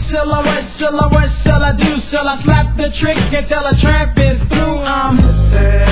shall I, what shall I, what shall I do? Shall I slap the trick and tell a tramp is through?